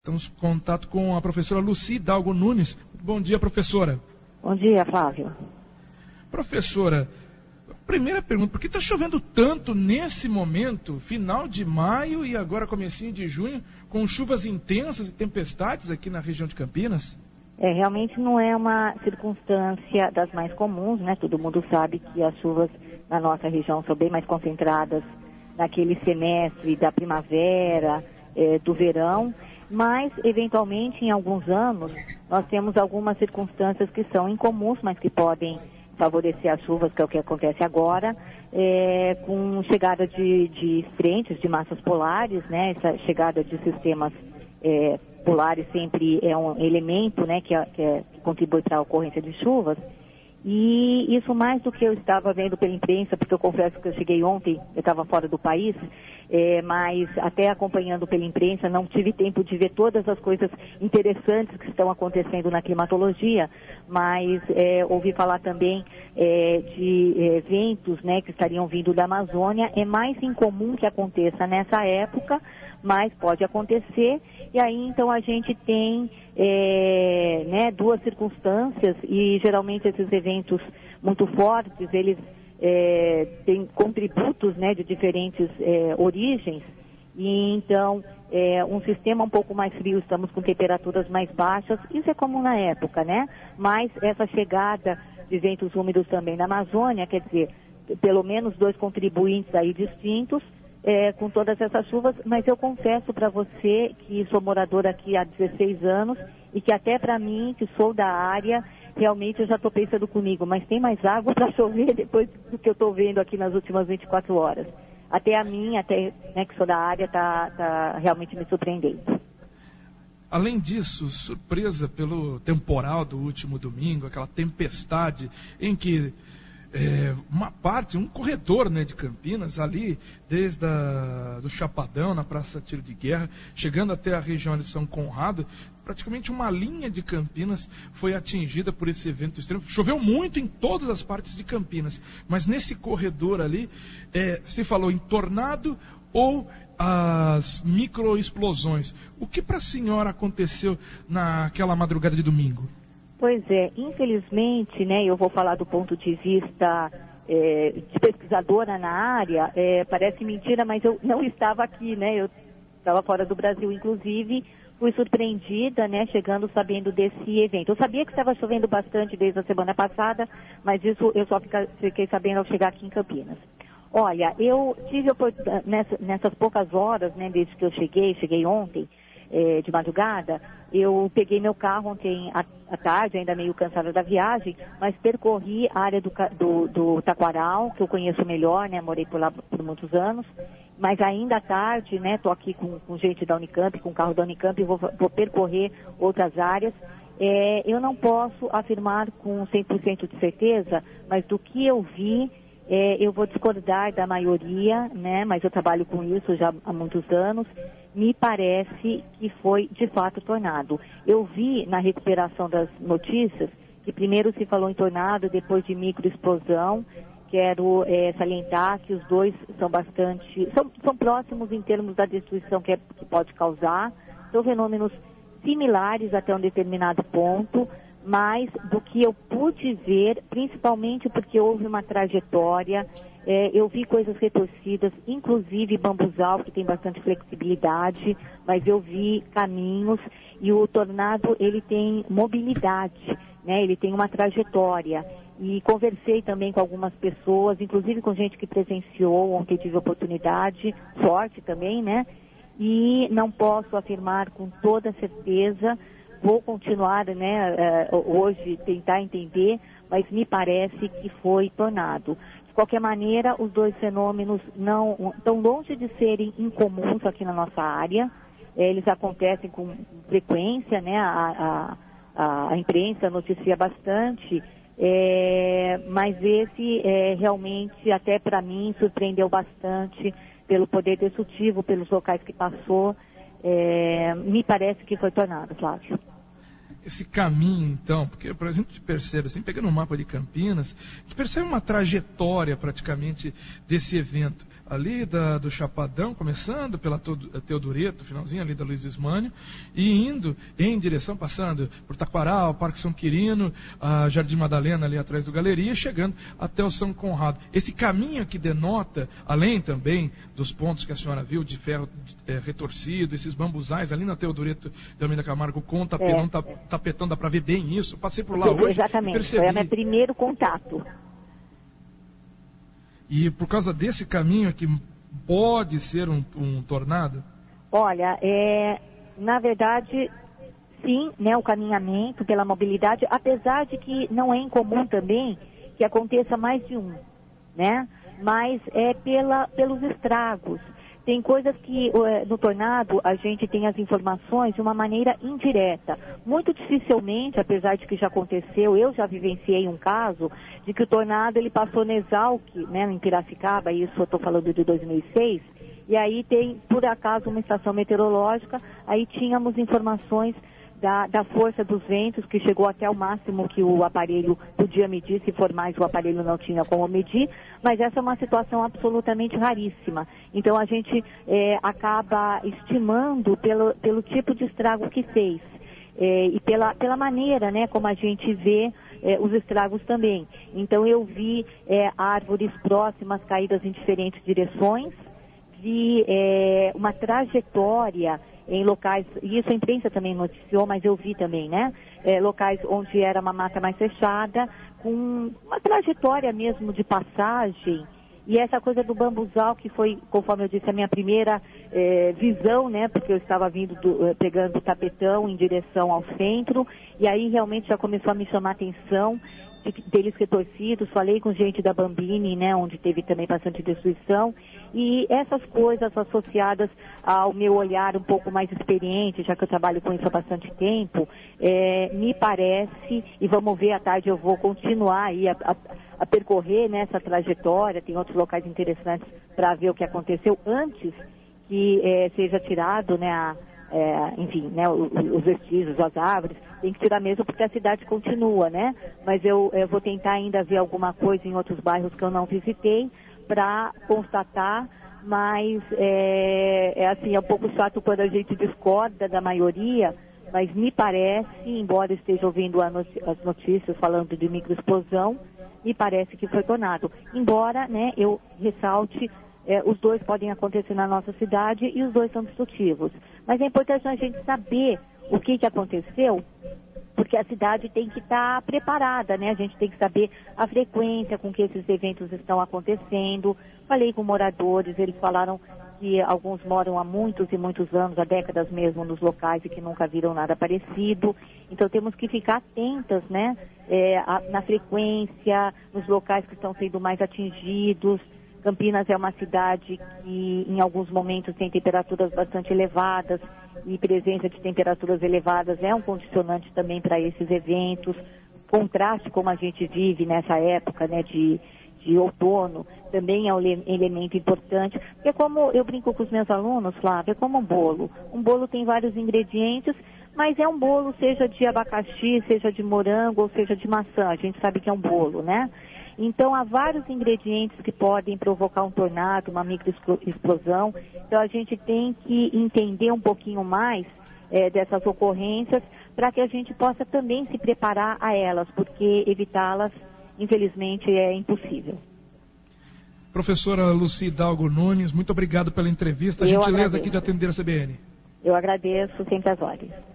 Estamos em contato com a professora Lucy Hidalgo Nunes. Bom dia, professora. Bom dia, Flávio. Professora, primeira pergunta, por que está chovendo tanto nesse momento, final de maio e agora comecinho de junho, com chuvas intensas e tempestades aqui na região de Campinas? Realmente não é uma circunstância das mais comuns, né? Todo mundo sabe que as chuvas na nossa região são bem mais concentradas naquele semestre da primavera, do verão, mas, eventualmente, em alguns anos, nós temos algumas circunstâncias que são incomuns, mas que podem favorecer as chuvas, que é o que acontece agora, com chegada de frentes, de massas polares, né? Essa chegada de sistemas polares sempre é um elemento, né, que contribui para a ocorrência de chuvas. E isso mais do que eu estava vendo pela imprensa, porque eu confesso que eu cheguei ontem, eu estava fora do país, mas até acompanhando pela imprensa não tive tempo de ver todas as coisas interessantes que estão acontecendo na climatologia, mas ouvi falar também de ventos, né, que estariam vindo da Amazônia. É mais incomum que aconteça nessa época, mas pode acontecer, e aí então a gente tem duas circunstâncias, e geralmente esses eventos muito fortes, eles têm contributos, né, de diferentes origens, e então um sistema um pouco mais frio, estamos com temperaturas mais baixas, isso é comum na época, né? Mas essa chegada de ventos úmidos também na Amazônia, quer dizer, pelo menos dois contribuintes aí distintos, com todas essas chuvas, mas eu confesso para você que sou moradora aqui há 16 anos e que até para mim, que sou da área, realmente eu já estou pensando comigo, mas tem mais água para chover depois do que eu estou vendo aqui nas últimas 24 horas. Até a mim, né, que sou da área, tá realmente me surpreendendo. Além disso, surpresa pelo temporal do último domingo, aquela tempestade em que um corredor, né, de Campinas, ali, desde do Chapadão, na Praça Tiro de Guerra, chegando até a região de São Conrado, praticamente uma linha de Campinas foi atingida por esse evento extremo. Choveu muito em todas as partes de Campinas, mas nesse corredor ali, se falou em tornado ou as microexplosões. O que para a senhora aconteceu naquela madrugada de domingo? Pois é, infelizmente, né, eu vou falar do ponto de vista de pesquisadora na área, parece mentira, mas eu não estava aqui, né, eu estava fora do Brasil, inclusive, fui surpreendida, né, chegando sabendo desse evento. Eu sabia que estava chovendo bastante desde a semana passada, mas isso eu só fiquei sabendo ao chegar aqui em Campinas. Olha, eu tive nessas poucas horas, né, desde que eu cheguei ontem, de madrugada, eu peguei meu carro ontem à tarde, ainda meio cansada da viagem, mas percorri a área do Taquaral, que eu conheço melhor, né, morei por lá por muitos anos, mas ainda à tarde, né, tô aqui com gente da Unicamp, com o carro da Unicamp, e vou percorrer outras áreas. Eu não posso afirmar com 100% de certeza, mas do que eu vi, eu vou discordar da maioria, né, mas eu trabalho com isso já há muitos anos. Me parece que foi, de fato, tornado. Eu vi na recuperação das notícias que primeiro se falou em tornado, depois de microexplosão. Quero salientar que os dois são próximos em termos da destruição que pode causar. São fenômenos similares até um determinado ponto, mas do que eu pude ver, principalmente porque houve uma trajetória, eu vi coisas retorcidas, inclusive bambuzal, que tem bastante flexibilidade, mas eu vi caminhos, e o tornado, ele tem mobilidade, né? Ele tem uma trajetória, e conversei também com algumas pessoas, inclusive com gente que presenciou, ontem tive oportunidade, sorte também, né? E não posso afirmar com toda certeza. Vou continuar, né, hoje tentar entender, mas me parece que foi tornado. De qualquer maneira, os dois fenômenos não estão longe de serem incomuns aqui na nossa área. Eles acontecem com frequência, né? A imprensa noticia bastante, mas esse realmente, até para mim, surpreendeu bastante pelo poder destrutivo, pelos locais que passou. Me parece que foi tornado, Flávio. esse caminho, então, porque, por exemplo, a gente percebe, assim, pegando o mapa de Campinas, a gente percebe uma trajetória, praticamente, desse evento. Ali do Chapadão, começando pela Teodoreto, finalzinho ali da Luiz Ismânio, e indo em direção, passando por Taquaral, Parque São Quirino, a Jardim Madalena ali atrás do Galeria, chegando até o São Conrado. Esse caminho que denota, além também dos pontos que a senhora viu, de ferro retorcido, esses bambuzais ali na Teodoreto de Almeida Camargo, com tapetão, dá para ver bem isso. Eu passei por lá hoje. Exatamente, foi o meu primeiro contato. E por causa desse caminho aqui, pode ser um tornado? Olha, na verdade, sim, né, o caminhamento pela mobilidade, apesar de que não é incomum também que aconteça mais de um, né? Mas é pelos estragos. Tem coisas que no tornado a gente tem as informações de uma maneira indireta. Muito dificilmente, apesar de que já aconteceu, eu já vivenciei um caso de que o tornado ele passou no Exalc, né, em Piracicaba, isso eu estou falando de 2006, e aí tem, por acaso, uma estação meteorológica, aí tínhamos informações da força dos ventos, que chegou até o máximo que o aparelho podia medir, se for mais o aparelho não tinha como medir, mas essa é uma situação absolutamente raríssima. Então a gente acaba estimando pelo tipo de estrago que fez e pela maneira, né, como a gente vê os estragos também. Então eu vi árvores próximas caídas em diferentes direções, vi uma trajetória em locais, e isso a imprensa também noticiou, mas eu vi também, né? Locais onde era uma mata mais fechada, com uma trajetória mesmo de passagem. E essa coisa do bambuzal, que foi, conforme eu disse, a minha primeira visão, né? Porque eu estava vindo, pegando o tapetão em direção ao centro, e aí realmente já começou a me chamar a atenção deles retorcidos. Falei com gente da Bambini, né, onde teve também bastante destruição, e essas coisas associadas ao meu olhar um pouco mais experiente, já que eu trabalho com isso há bastante tempo, me parece, e vamos ver, à tarde eu vou continuar aí a percorrer nessa trajetória, tem outros locais interessantes para ver o que aconteceu antes que seja tirado, né, enfim, né, os vestígios, as árvores, tem que tirar mesmo porque a cidade continua, né? Mas eu vou tentar ainda ver alguma coisa em outros bairros que eu não visitei para constatar, mas assim, é um pouco chato quando a gente discorda da maioria, mas me parece, embora esteja ouvindo as notícias falando de microexplosão, me parece que foi tornado. Embora, né, eu ressalte, os dois podem acontecer na nossa cidade e os dois são destrutivos. Mas é importante a gente saber o que aconteceu, porque a cidade tem que estar preparada, né? A gente tem que saber a frequência com que esses eventos estão acontecendo. Falei com moradores, eles falaram que alguns moram há muitos e muitos anos, há décadas mesmo, nos locais e que nunca viram nada parecido. Então temos que ficar atentas, né? Na frequência, nos locais que estão sendo mais atingidos. Campinas é uma cidade que em alguns momentos tem temperaturas bastante elevadas, e presença de temperaturas elevadas é um condicionante também para esses eventos. Contraste, como a gente vive nessa época, né, de outono, também é um elemento importante. Porque como eu brinco com os meus alunos, Flávia, é como um bolo. Um bolo tem vários ingredientes, mas é um bolo, seja de abacaxi, seja de morango, ou seja de maçã. A gente sabe que é um bolo, né? Então, há vários ingredientes que podem provocar um tornado, uma microexplosão. Então, a gente tem que entender um pouquinho mais dessas ocorrências para que a gente possa também se preparar a elas, porque evitá-las, infelizmente, é impossível. Professora Lucy Hidalgo Nunes, muito obrigado pela entrevista. A gentileza aqui de atender a CBN. Eu agradeço, sempre às ordens.